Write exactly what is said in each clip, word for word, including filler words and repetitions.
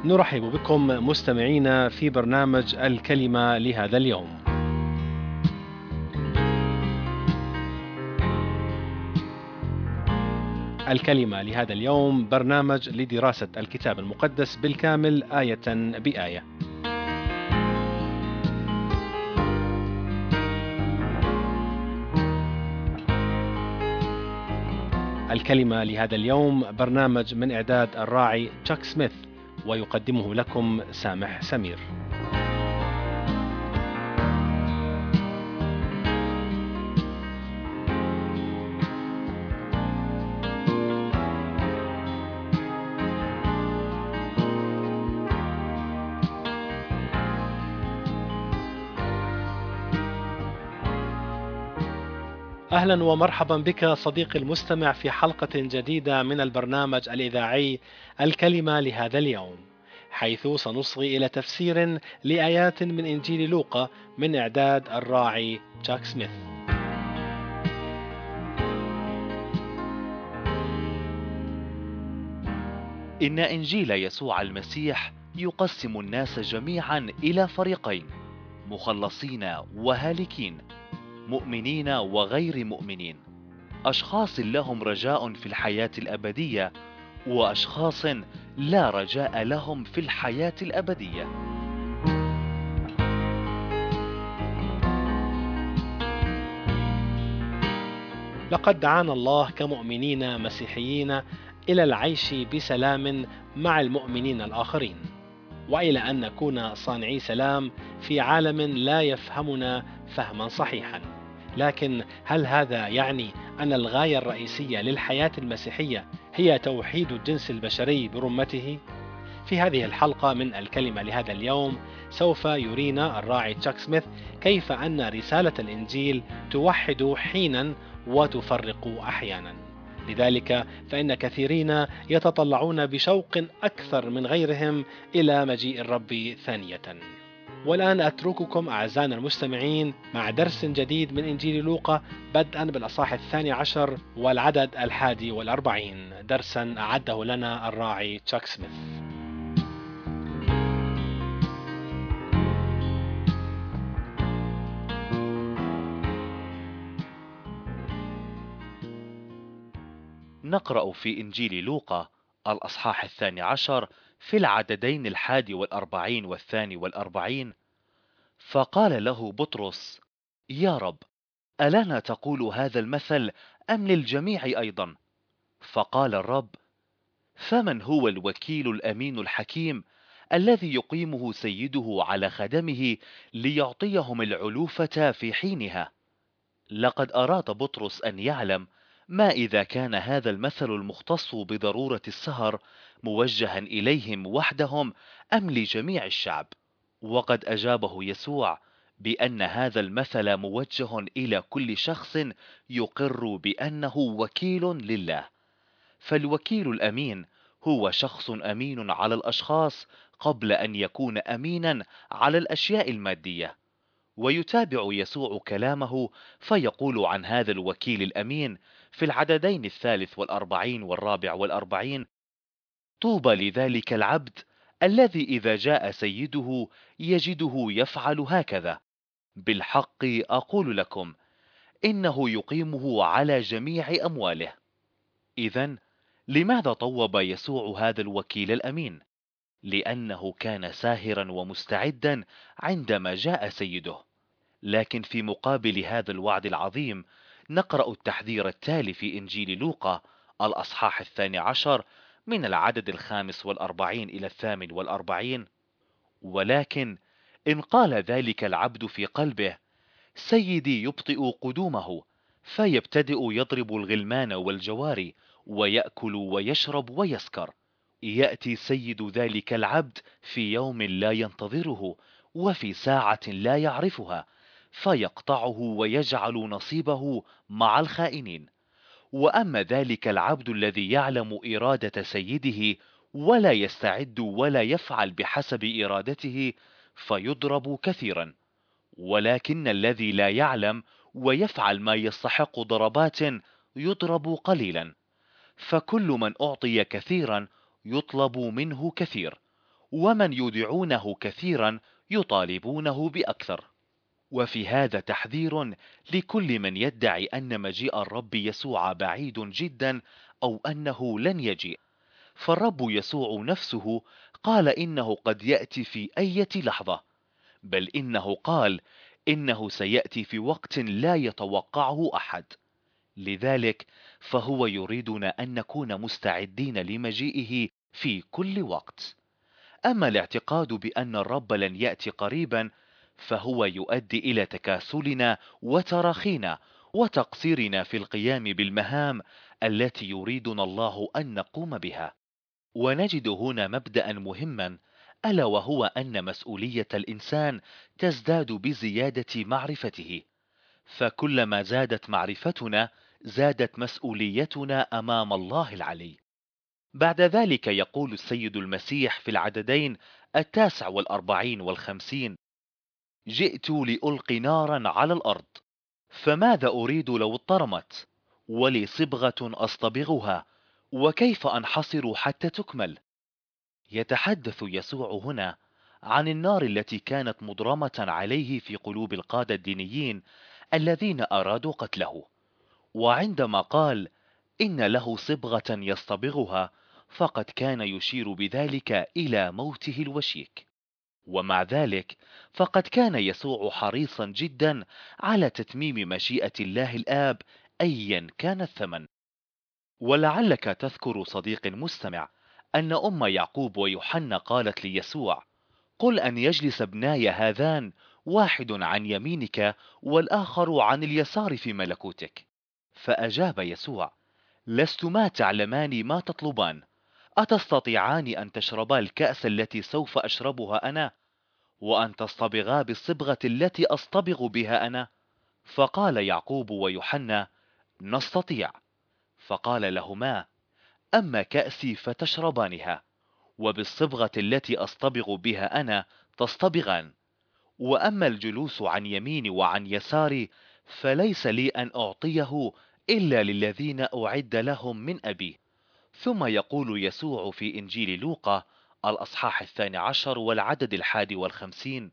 نرحب بكم مستمعينا في برنامج الكلمة لهذا اليوم. الكلمة لهذا اليوم برنامج لدراسة الكتاب المقدس بالكامل آية بآية. الكلمة لهذا اليوم برنامج من إعداد الراعي تشاك سميث، ويقدمه لكم سامح سمير. أهلا ومرحبا بك صديقي المستمع في حلقة جديدة من البرنامج الإذاعي الكلمة لهذا اليوم، حيث سنصغي إلى تفسير لآيات من إنجيل لوقا من إعداد الراعي تشاك سميث. إن إنجيل يسوع المسيح يقسم الناس جميعا إلى فريقين: مخلصين وهالكين، مؤمنين وغير مؤمنين، أشخاص لهم رجاء في الحياة الأبدية وأشخاص لا رجاء لهم في الحياة الأبدية. لقد دعانا الله كمؤمنين مسيحيين إلى العيش بسلام مع المؤمنين الآخرين، وإلى أن نكون صانعي سلام في عالم لا يفهمنا فهما صحيحا. لكن هل هذا يعني أن الغاية الرئيسية للحياة المسيحية هي توحيد الجنس البشري برمته؟ في هذه الحلقة من الكلمة لهذا اليوم سوف يرينا الراعي تشاك سميث كيف أن رسالة الإنجيل توحد حينا وتفرق أحيانا. لذلك فإن كثيرين يتطلعون بشوق أكثر من غيرهم إلى مجيء الرب ثانية. والآن أترككم أعزائنا المستمعين مع درس جديد من إنجيل لوقا، بدءا بالأصحاح الثاني عشر والعدد الحادي والأربعين، درسا أعده لنا الراعي تشاك سميث. نقرأ في إنجيل لوقا الأصحاح الثاني عشر في العددين الحادي والأربعين والثاني والأربعين: فقال له بطرس: يا رب، ألنا تقول هذا المثل أم للجميع أيضا؟ فقال الرب: فمن هو الوكيل الأمين الحكيم الذي يقيمه سيده على خدمه ليعطيهم العلوفة في حينها؟ لقد أراد بطرس أن يعلم ما إذا كان هذا المثل المختص بضرورة السهر موجها إليهم وحدهم أم لجميع الشعب. وقد أجابه يسوع بأن هذا المثل موجه إلى كل شخص يقر بأنه وكيل لله. فالوكيل الأمين هو شخص أمين على الأشخاص قبل أن يكون أمينا على الأشياء المادية. ويتابع يسوع كلامه فيقول عن هذا الوكيل الأمين في العددين الثالث والأربعين والرابع والأربعين: طوبى لذلك العبد الذي إذا جاء سيده يجده يفعل هكذا. بالحق أقول لكم إنه يقيمه على جميع أمواله. إذن لماذا طوب يسوع هذا الوكيل الأمين؟ لأنه كان ساهرا ومستعدا عندما جاء سيده. لكن في مقابل هذا الوعد العظيم نقرأ التحذير التالي في إنجيل لوقا الأصحاح الثاني عشر من العدد الخامس والأربعين إلى الثامن والأربعين: ولكن إن قال ذلك العبد في قلبه: سيدي يبطئ قدومه، فيبتدئ يضرب الغلمان والجواري ويأكل ويشرب ويسكر، يأتي سيد ذلك العبد في يوم لا ينتظره وفي ساعة لا يعرفها، فيقطعه ويجعل نصيبه مع الخائنين. وأما ذلك العبد الذي يعلم إرادة سيده ولا يستعد ولا يفعل بحسب إرادته فيضرب كثيرا. ولكن الذي لا يعلم ويفعل ما يستحق ضربات يضرب قليلا. فكل من أعطي كثيرا يطلب منه كثير، ومن يودعونه كثيرا يطالبونه بأكثر. وفي هذا تحذير لكل من يدعي أن مجيء الرب يسوع بعيد جدا أو أنه لن يجيء. فالرب يسوع نفسه قال إنه قد يأتي في أي لحظة، بل إنه قال إنه سيأتي في وقت لا يتوقعه أحد. لذلك فهو يريدنا أن نكون مستعدين لمجيئه في كل وقت. أما الاعتقاد بأن الرب لن يأتي قريبا فهو يؤدي إلى تكاسلنا وتراخينا وتقصيرنا في القيام بالمهام التي يريدنا الله أن نقوم بها. ونجد هنا مبدأ مهما، ألا وهو أن مسؤولية الإنسان تزداد بزيادة معرفته، فكلما زادت معرفتنا زادت مسؤوليتنا أمام الله العلي. بعد ذلك يقول السيد المسيح في العددين التاسع والأربعين والخمسين: جئت لألقي نارا على الأرض، فماذا أريد لو اضطرمت؟ ولي صبغة أصطبغها، وكيف أنحصر حتى تكمل؟ يتحدث يسوع هنا عن النار التي كانت مضرمة عليه في قلوب القادة الدينيين الذين أرادوا قتله. وعندما قال إن له صبغة يصطبغها فقد كان يشير بذلك إلى موته الوشيك. ومع ذلك فقد كان يسوع حريصا جدا على تتميم مشيئة الله الآب أيا كان الثمن. ولعلك تذكر صديق مستمع أن أم يعقوب ويوحنا قالت ليسوع: قل أن يجلس ابناي هذان، واحد عن يمينك والآخر عن اليسار في ملكوتك. فأجاب يسوع: لستما تعلمان ما تطلبان، أتستطيعان أن تشربا الكأس التي سوف أشربها أنا، وأن تصطبغا بالصبغة التي أصطبغ بها أنا؟ فقال يعقوب ويوحنا: نستطيع. فقال لهما: أما كأسي فتشربانها، وبالصبغة التي أصطبغ بها أنا تصطبغان، وأما الجلوس عن يميني وعن يساري فليس لي أن أعطيه إلا للذين أعد لهم من أبي. ثم يقول يسوع في إنجيل لوقا الأصحاح الثاني عشر والعدد الحادي والخمسين: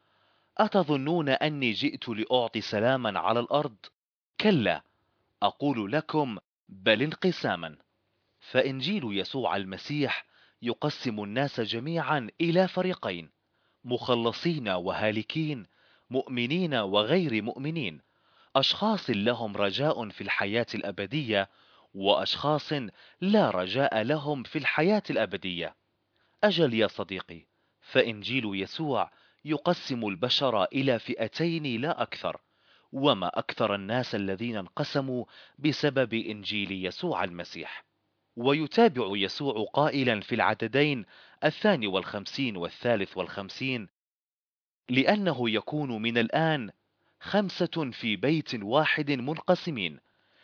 أتظنون أني جئت لأعطي سلاما على الأرض؟ كلا، أقول لكم بل انقساما. فإنجيل يسوع المسيح يقسم الناس جميعا إلى فريقين: مخلصين وهالكين، مؤمنين وغير مؤمنين، أشخاص لهم رجاء في الحياة الأبدية، وأشخاص لا رجاء لهم في الحياة الأبدية. أجل يا صديقي، فإنجيل يسوع يقسم البشر إلى فئتين لا أكثر، وما أكثر الناس الذين انقسموا بسبب إنجيل يسوع المسيح. ويتابع يسوع قائلا في العددين الثاني والخمسين والثالث والخمسين: لأنه يكون من الآن خمسة في بيت واحد منقسمين،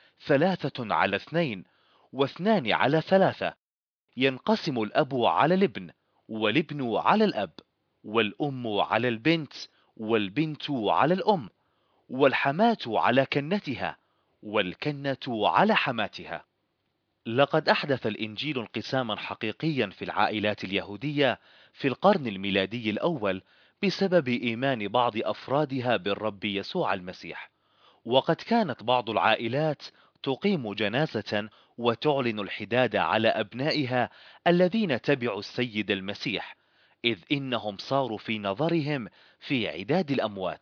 ثلاثة على اثنين، واثنان على ثلاثة، ينقسم الأب على الابن، والابن على الأب، والأم على البنت، والبنت على الأم، والحماة على كنتها، والكنة على حماتها. لقد أحدث الإنجيل انقساما حقيقيا في العائلات اليهودية في القرن الميلادي الأول بسبب إيمان بعض أفرادها بالرب يسوع المسيح. وقد كانت بعض العائلات تقيم جنازة وتعلن الحداد على أبنائها الذين تبعوا السيد المسيح، إذ إنهم صاروا في نظرهم في عداد الأموات.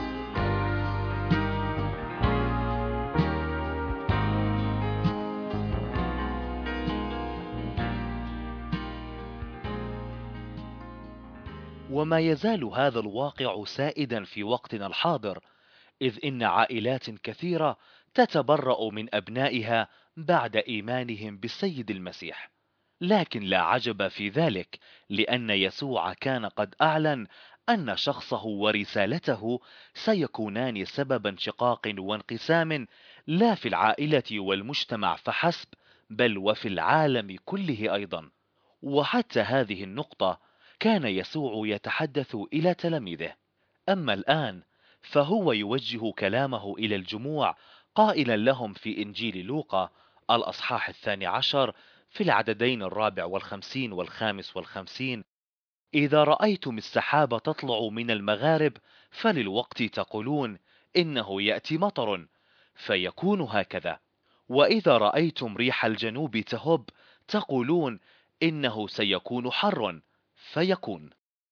وما يزال هذا الواقع سائدا في وقتنا الحاضر، إذ إن عائلات كثيرة تتبرأ من أبنائها بعد إيمانهم بالسيد المسيح. لكن لا عجب في ذلك، لأن يسوع كان قد أعلن أن شخصه ورسالته سيكونان سبب انشقاق وانقسام، لا في العائلة والمجتمع فحسب، بل وفي العالم كله أيضا. وحتى هذه النقطة كان يسوع يتحدث إلى تلاميذه. أما الآن فهو يوجه كلامه إلى الجموع قائلا لهم في إنجيل لوقا الأصحاح الثاني عشر في العددين الرابع والخمسين والخامس والخمسين: إذا رأيتم السحاب تطلع من المغارب فللوقت تقولون إنه يأتي مطر، فيكون هكذا. وإذا رأيتم ريح الجنوب تهب تقولون إنه سيكون حر، فيكون.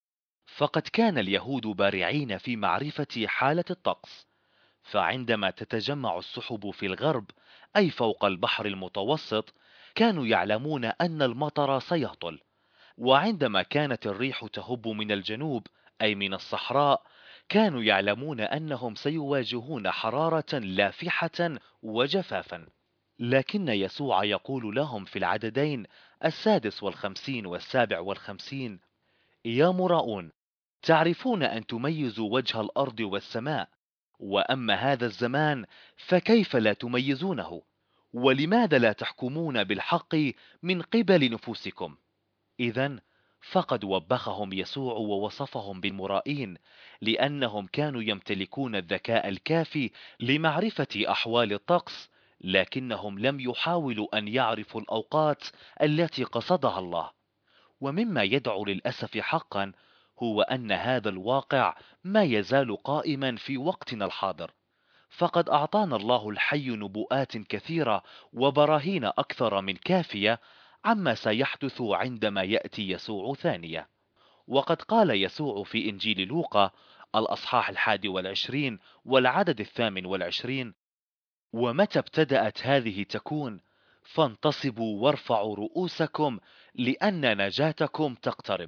فقد كان اليهود بارعين في معرفة حالة الطقس، فعندما تتجمع السحب في الغرب أي فوق البحر المتوسط كانوا يعلمون أن المطر سيهطل، وعندما كانت الريح تهب من الجنوب أي من الصحراء كانوا يعلمون أنهم سيواجهون حرارة لافحة وجفافا. لكن يسوع يقول لهم في العددين السادس والخمسين والسابع والخمسين: يا مراؤون، تعرفون أن تميزوا وجه الأرض والسماء، وأما هذا الزمان فكيف لا تميزونه؟ ولماذا لا تحكمون بالحق من قبل نفوسكم؟ إذن فقد وبخهم يسوع ووصفهم بالمرائين، لأنهم كانوا يمتلكون الذكاء الكافي لمعرفة أحوال الطقس، لكنهم لم يحاولوا أن يعرفوا الأوقات التي قصدها الله. ومما يدعو للأسف حقا هو أن هذا الواقع ما يزال قائما في وقتنا الحاضر. فقد أعطانا الله الحي نبوءات كثيرة وبراهين أكثر من كافية عما سيحدث عندما يأتي يسوع ثانية. وقد قال يسوع في إنجيل لوقا الأصحاح الحادي والعشرين والعدد الثامن والعشرين: ومتى ابتدأت هذه تكون فانتصبوا وارفعوا رؤوسكم لأن نجاتكم تقترب.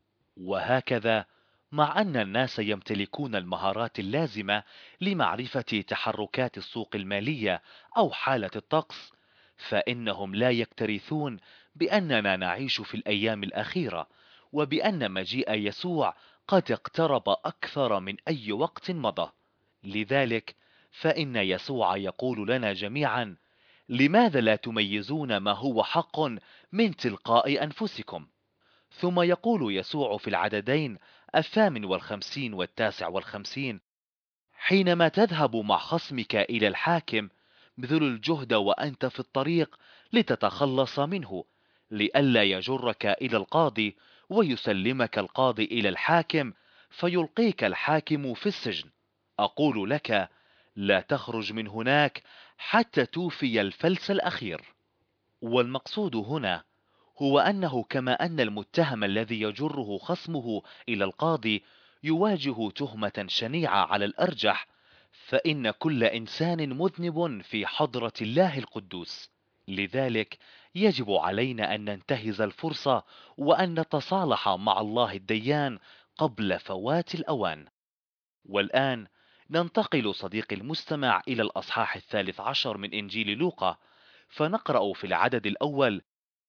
وهكذا، مع أن الناس يمتلكون المهارات اللازمة لمعرفة تحركات السوق المالية أو حالة الطقس، فإنهم لا يكترثون بأننا نعيش في الأيام الأخيرة، وبأن مجيء يسوع قد اقترب أكثر من أي وقت مضى. لذلك فإن يسوع يقول لنا جميعا: لماذا لا تميزون ما هو حق من تلقاء أنفسكم؟ ثم يقول يسوع في العددين الثامن والخمسين والتاسع والخمسين: حينما تذهب مع خصمك إلى الحاكم بذل الجهد وأنت في الطريق لتتخلص منه، لئلا يجرك إلى القاضي ويسلمك القاضي إلى الحاكم فيلقيك الحاكم في السجن. أقول لك: لا تخرج من هناك حتى توفي الفلس الأخير. والمقصود هنا هو أنه كما أن المتهم الذي يجره خصمه إلى القاضي يواجه تهمة شنيعة على الأرجح، فإن كل إنسان مذنب في حضرة الله القدوس. لذلك يجب علينا أن ننتهز الفرصة وأن نتصالح مع الله الديان قبل فوات الأوان. والآن ننتقل صديقي المستمع إلى الأصحاح الثالث عشر من إنجيل لوقا، فنقرأ في العدد الأول: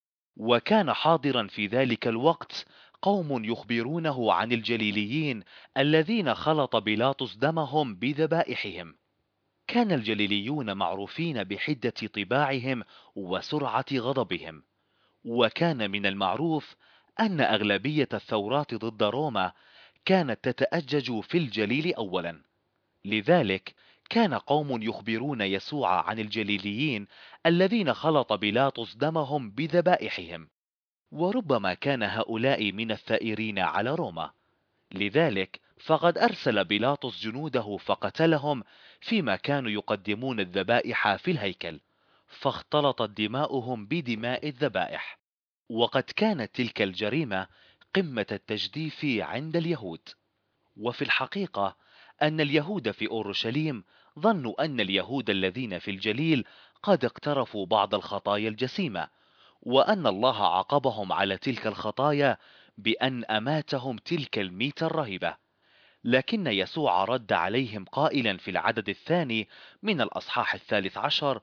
وكان حاضرا في ذلك الوقت قوم يخبرونه عن الجليليين الذين خلط بيلاطس دمهم بذبائحهم. كان الجليليون معروفين بحدة طباعهم وسرعة غضبهم، وكان من المعروف أن أغلبية الثورات ضد روما كانت تتأجج في الجليل أولا. لذلك كان قوم يخبرون يسوع عن الجليليين الذين خلط بيلاطس دمهم بذبائحهم، وربما كان هؤلاء من الثائرين على روما. لذلك فقد أرسل بيلاطس جنوده فقتلهم فيما كانوا يقدمون الذبائح في الهيكل، فاختلطت دماؤهم بدماء الذبائح. وقد كانت تلك الجريمة قمة التجديف عند اليهود. وفي الحقيقة أن اليهود في أورشليم ظنوا أن اليهود الذين في الجليل قد اقترفوا بعض الخطايا الجسيمة، وأن الله عاقبهم على تلك الخطايا بأن أماتهم تلك الميتة الرهيبة. لكن يسوع رد عليهم قائلا في العدد الثاني من الأصحاح الثالث عشر: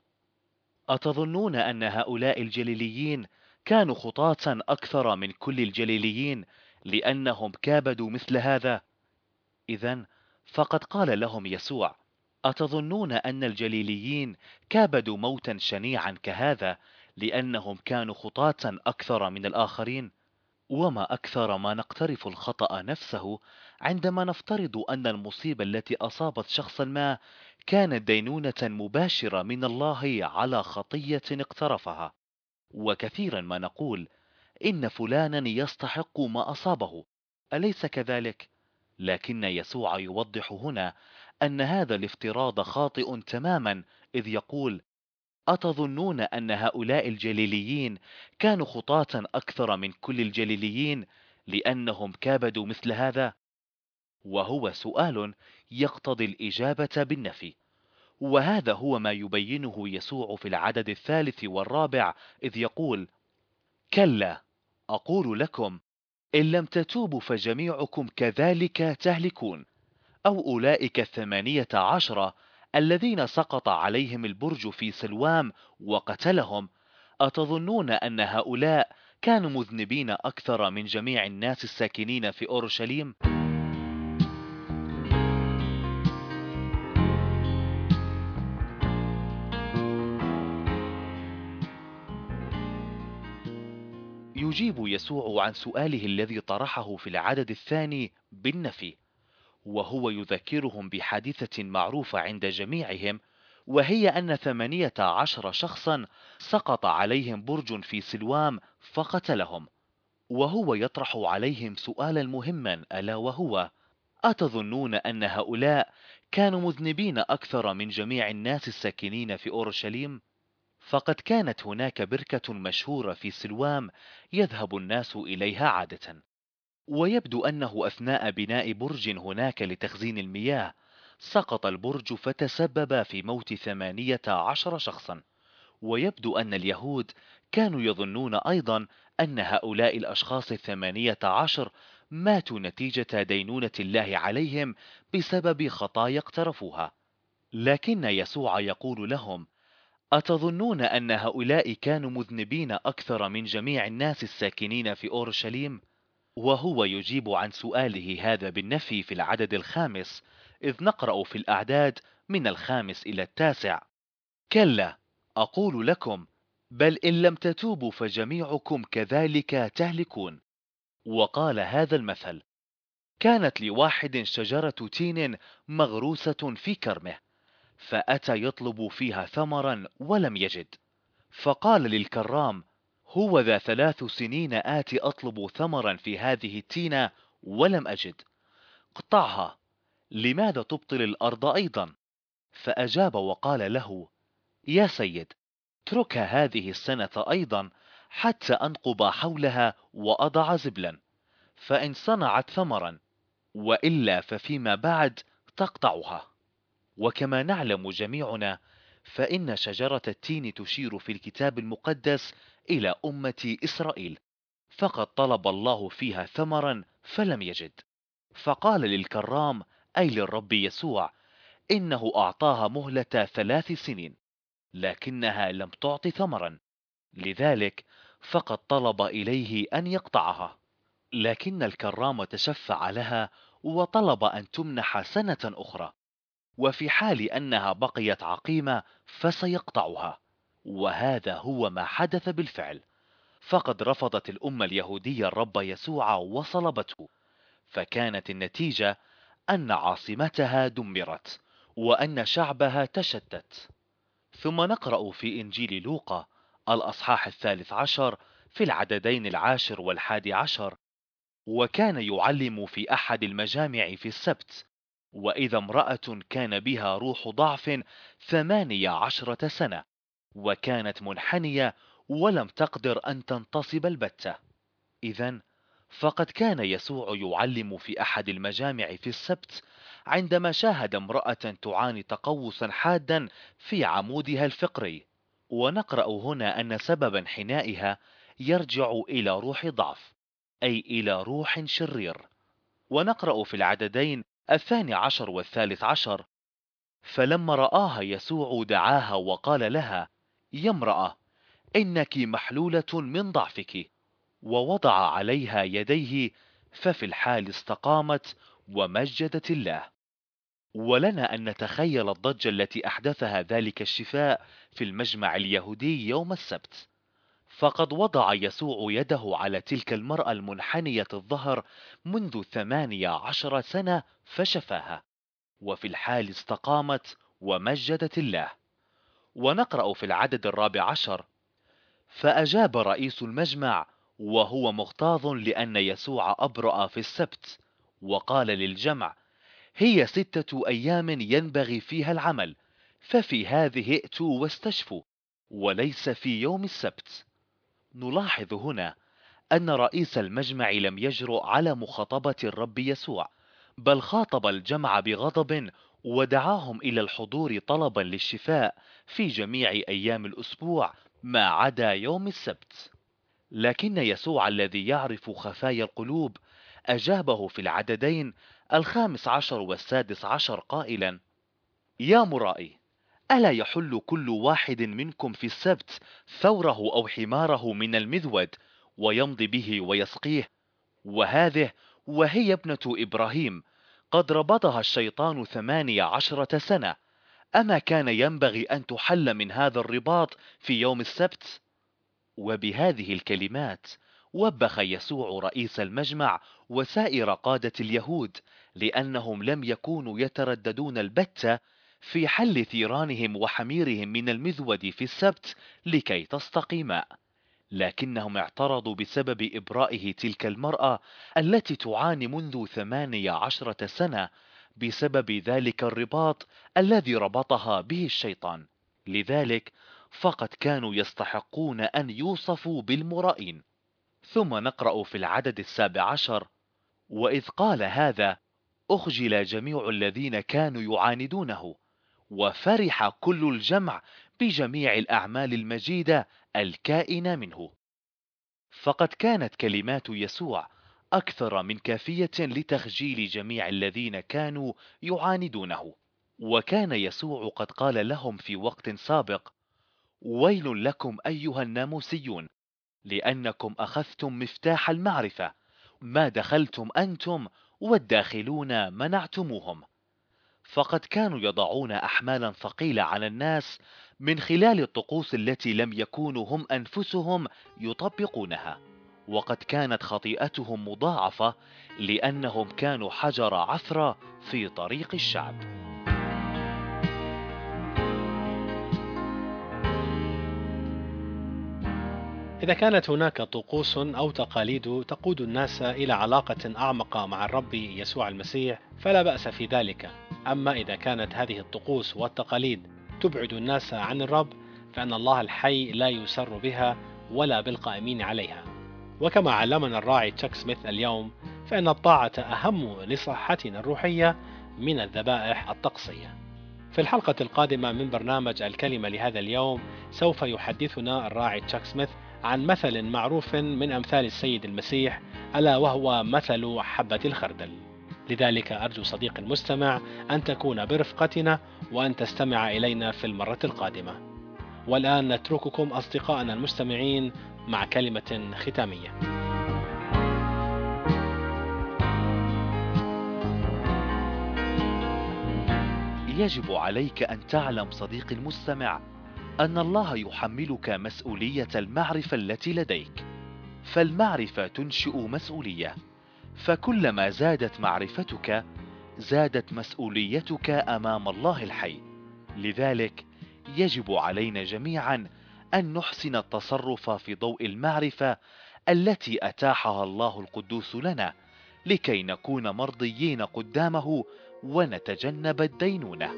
أتظنون أن هؤلاء الجليليين كانوا خطاة أكثر من كل الجليليين لأنهم كابدوا مثل هذا؟ إذن فقد قال لهم يسوع: أتظنون أن الجليليين كابدوا موتا شنيعا كهذا لأنهم كانوا خطاة أكثر من الآخرين؟ وما أكثر ما نقترف الخطأ نفسه عندما نفترض أن المصيبة التي أصابت شخصا ما كانت دينونة مباشرة من الله على خطية اقترفها. وكثيرا ما نقول إن فلانا يستحق ما أصابه، أليس كذلك؟ لكن يسوع يوضح هنا أن هذا الافتراض خاطئ تماما، إذ يقول: أتظنون أن هؤلاء الجليليين كانوا خطاة أكثر من كل الجليليين لأنهم كابدوا مثل هذا؟ وهو سؤال يقتضي الإجابة بالنفي. وهذا هو ما يبينه يسوع في العدد الثالث والرابع، إذ يقول: كلا، أقول لكم، إن لم تتوبوا فجميعكم كذلك تهلكون. أو أولئك الثمانية عشر الذين سقط عليهم البرج في سلوام وقتلهم، أتظنون أن هؤلاء كانوا مذنبين أكثر من جميع الناس الساكنين في أورشليم؟ يجيب يسوع عن سؤاله الذي طرحه في العدد الثاني بالنفي، وهو يذكرهم بحادثة معروفة عند جميعهم، وهي أن ثمانية عشر شخصا سقط عليهم برج في سلوام فقتلهم. وهو يطرح عليهم سؤالا مهما، ألا وهو: أتظنون أن هؤلاء كانوا مذنبين أكثر من جميع الناس الساكنين في أورشليم؟ فقد كانت هناك بركة مشهورة في سلوام يذهب الناس إليها عادة، ويبدو أنه أثناء بناء برج هناك لتخزين المياه سقط البرج فتسبب في موت ثمانية عشر شخصا. ويبدو أن اليهود كانوا يظنون أيضا أن هؤلاء الأشخاص الثمانية عشر ماتوا نتيجة دينونة الله عليهم بسبب خطايا اقترفوها. لكن يسوع يقول لهم: أتظنون أن هؤلاء كانوا مذنبين أكثر من جميع الناس الساكنين في أورشليم؟ وهو يجيب عن سؤاله هذا بالنفي في العدد الخامس، إذ نقرأ في الأعداد من الخامس إلى التاسع: كلا، أقول لكم، بل إن لم تتوبوا فجميعكم كذلك تهلكون. وقال هذا المثل: كانت لواحد شجرة تين مغروسة في كرمه، فأتى يطلب فيها ثمرا ولم يجد، فقال للكرام: هو ذا ثلاث سنين آتي أطلب ثمرا في هذه التينة ولم أجد، اقطعها، لماذا تبطل الأرض أيضا؟ فأجاب وقال له: يا سيد، اتركها هذه السنة أيضا حتى أنقب حولها وأضع زبلا، فإن صنعت ثمرا، وإلا ففيما بعد تقطعها. وكما نعلم جميعنا، فإن شجرة التين تشير في الكتاب المقدس إلى أمة إسرائيل، فقد طلب الله فيها ثمرا فلم يجد، فقال للكرام أي للرب يسوع إنه أعطاها مهلة ثلاث سنين، لكنها لم تعط ثمرا، لذلك فقد طلب إليه أن يقطعها. لكن الكرام تشفع لها وطلب أن تمنح سنة أخرى، وفي حال أنها بقيت عقيمة فسيقطعها. وهذا هو ما حدث بالفعل، فقد رفضت الأمة اليهودية الرب يسوع وصلبته، فكانت النتيجة أن عاصمتها دمرت وأن شعبها تشتت. ثم نقرأ في إنجيل لوقا الأصحاح الثالث عشر في العددين العاشر والحادي عشر: وكان يعلم في أحد المجامع في السبت، وإذا امرأة كان بها روح ضعف ثمانية عشرة سنة، وكانت منحنية ولم تقدر أن تنتصب البتة. إذن فقد كان يسوع يعلم في أحد المجامع في السبت عندما شاهد امرأة تعاني تقوسا حادا في عمودها الفقري. ونقرأ هنا أن سبب انحنائها يرجع إلى روح ضعف، أي إلى روح شرير. ونقرأ في العددين الثاني عشر والثالث عشر: فلما رآها يسوع دعاها وقال لها: يا امرأة، إنك محلولة من ضعفك، ووضع عليها يديه، ففي الحال استقامت ومجدت الله. ولنا أن نتخيل الضجة التي أحدثها ذلك الشفاء في المجمع اليهودي يوم السبت، فقد وضع يسوع يده على تلك المرأة المنحنية الظهر منذ ثمانية عشر سنة فشفاها، وفي الحال استقامت ومجدت الله. ونقرأ في العدد الرابع عشر: فأجاب رئيس المجمع وهو مغتاظ لأن يسوع أبرأ في السبت، وقال للجمع: هي ستة أيام ينبغي فيها العمل، ففي هذه ائتوا واستشفوا، وليس في يوم السبت. نلاحظ هنا أن رئيس المجمع لم يجرؤ على مخاطبة الرب يسوع، بل خاطب الجمع بغضب ودعاهم إلى الحضور طلبا للشفاء في جميع أيام الأسبوع ما عدا يوم السبت. لكن يسوع الذي يعرف خفايا القلوب أجابه في العددين الخامس عشر والسادس عشر قائلا: يا مرائي، ألا يحل كل واحد منكم في السبت ثوره أو حماره من المذود ويمضي به ويسقيه؟ وهذه وهي ابنة إبراهيم، قد ربطها الشيطان ثمانية عشرة سنة، أما كان ينبغي أن تحل من هذا الرباط في يوم السبت؟ وبهذه الكلمات وبخ يسوع رئيس المجمع وسائر قادة اليهود، لأنهم لم يكونوا يترددون البتة في حل ثيرانهم وحميرهم من المذود في السبت لكي تستقي ماء، لكنهم اعترضوا بسبب إبرائه تلك المرأة التي تعاني منذ ثمانية عشرة سنة بسبب ذلك الرباط الذي ربطها به الشيطان. لذلك فقد كانوا يستحقون أن يوصفوا بالمرائين. ثم نقرأ في العدد السابع عشر: وإذ قال هذا أخجل جميع الذين كانوا يعاندونه، وفرح كل الجمع بجميع الأعمال المجيدة الكائنة منه. فقد كانت كلمات يسوع أكثر من كافية لتخجيل جميع الذين كانوا يعاندونه. وكان يسوع قد قال لهم في وقت سابق: ويل لكم أيها الناموسيون، لأنكم أخذتم مفتاح المعرفة، ما دخلتم أنتم والداخلون منعتموهم. فقد كانوا يضعون أحمالا ثقيلة على الناس من خلال الطقوس التي لم يكونوا هم أنفسهم يطبقونها، وقد كانت خطيئتهم مضاعفة لأنهم كانوا حجر عثرة في طريق الشعب. إذا كانت هناك طقوس أو تقاليد تقود الناس إلى علاقة أعمق مع الرب يسوع المسيح فلا بأس في ذلك. أما إذا كانت هذه الطقوس والتقاليد تبعد الناس عن الرب فإن الله الحي لا يسر بها ولا بالقائمين عليها. وكما علمنا الراعي تشاك سميث اليوم، فإن الطاعة أهم لصحتنا الروحية من الذبائح الطقسية. في الحلقة القادمة من برنامج الكلمة لهذا اليوم سوف يحدثنا الراعي تشاك سميث عن مثل معروف من أمثال السيد المسيح، ألا وهو مثل حبة الخردل. لذلك أرجو صديقي المستمع أن تكون برفقتنا وأن تستمع إلينا في المرة القادمة. والآن نترككم أصدقائنا المستمعين مع كلمة ختامية. يجب عليك أن تعلم صديقي المستمع أن الله يحملك مسؤولية المعرفة التي لديك، فالمعرفة تنشئ مسؤولية، فكلما زادت معرفتك زادت مسؤوليتك أمام الله الحي. لذلك يجب علينا جميعا أن نحسن التصرف في ضوء المعرفة التي أتاحها الله القدوس لنا، لكي نكون مرضيين قدامه ونتجنب الدينونة.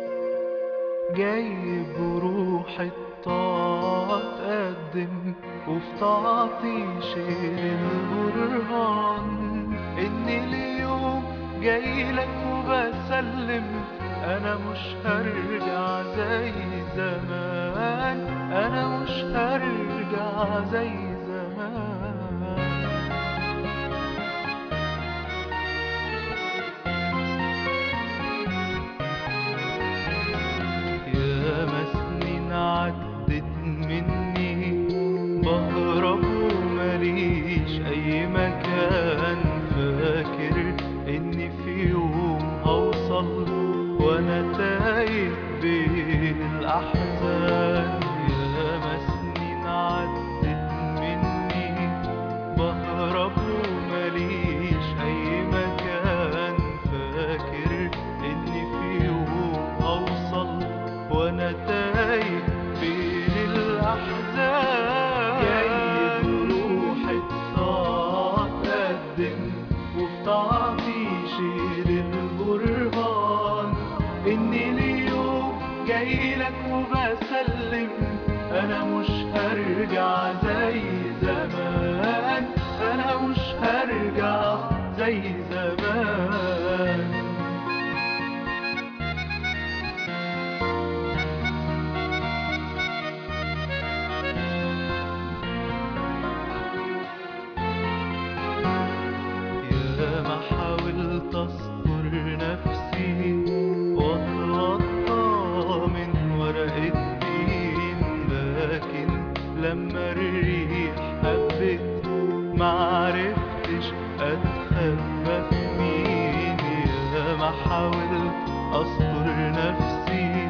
جاي بروح الطاعة تقدم وفي طاعتي شيل البرهان إني اليوم جاي لك وبسلم. أنا مش هرجع زي زمان، أنا مش هرجع زي زمان. ياما سنين عدت مني بهرب ومليش أي مكان، فاكر إني في يوم هوصل وأنا تايه بين الأحزان. ياما سنين عدت مني بهرب ومليش أي مكان، فاكر إني في يوم هوصل وأنا تايه بين الأحزان. جاي بروح إني اليوم جاي لك وبسلم، أنا مش هرجع زي زمان، أنا مش هرجع زي زمان. يا ما حاولت أستر نفسي وأتغطى من ورق التين، لكن لما الريح هبت معرفتش أتخبى في مين. يا ما حاولت أستر نفسي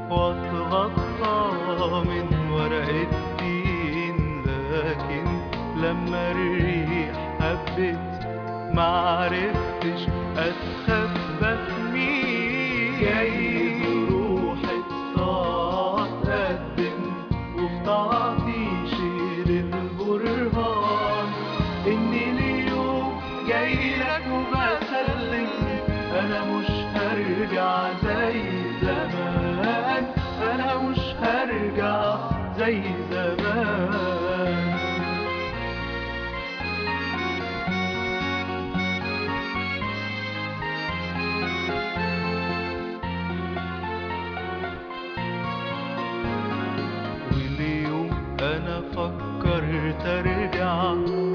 وأتغطى من ورق التين، لكن لما الريح هبت معرفتش أتخبى في مين. جاي بروح الطاعة تقدم، وفي طاعتي شيل البرهان. إني اليوم جاي لك وبسلم، أنا مش هرجع زي زمان، أنا مش هرجع زي زمان. أنا فكرت أرجع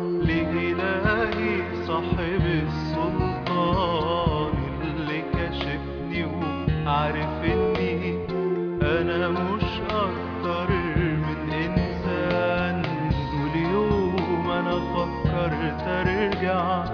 لإلهي صاحب السلطان، اللي كشفني وعارف إني أنا مش أكتر من إنسان. واليوم أنا فكرت أرجع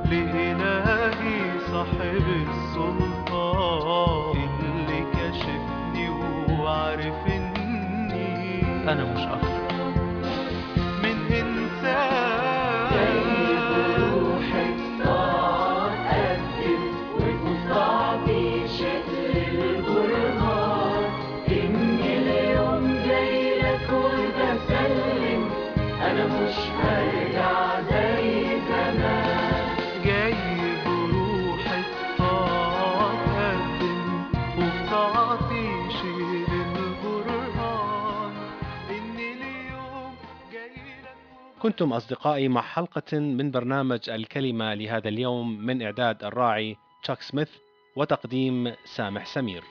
لإلهي صاحب السلطان، اللي كشفني وعارف إني أنا مش أكتر من إنسان. جاي بروحك طاعة تقدم، وفي طاعتي شكل البرهان. إني اليوم جاي لك وبسلم، أنا مش هرجع زي زمان. جاي بروحك طاعة تقدم، وفي طاعتي شيل البرهان. إني اليوم جاي لك. كنتم أصدقائي مع حلقة من برنامج الكلمة لهذا اليوم، من إعداد الراعي تشاك سميث وتقديم سامح سمير.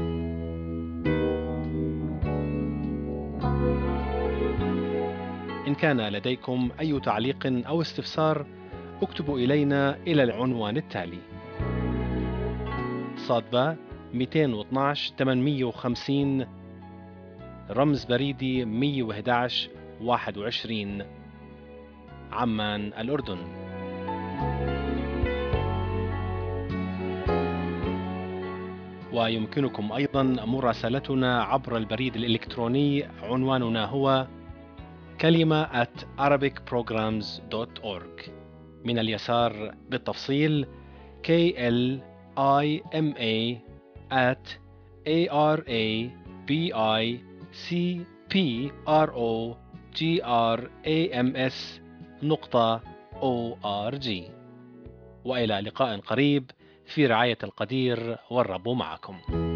إن كان لديكم أي تعليق أو استفسار اكتبوا إلينا إلى العنوان التالي: صادبة مئتين واثناشر ثمانمئة وخمسين، رمز بريدي مئة وأحد عشر واحد وعشرين، عمان الأردن. ويمكنكم أيضا مراسلتنا عبر البريد الإلكتروني، عنواننا هو كلمة at arabic programs dot org. من اليسار بالتفصيل K L I M A at A R A B I C P R O G R A M S نقطة O R G. وإلى لقاء قريب في رعاية القدير، والرب معكم.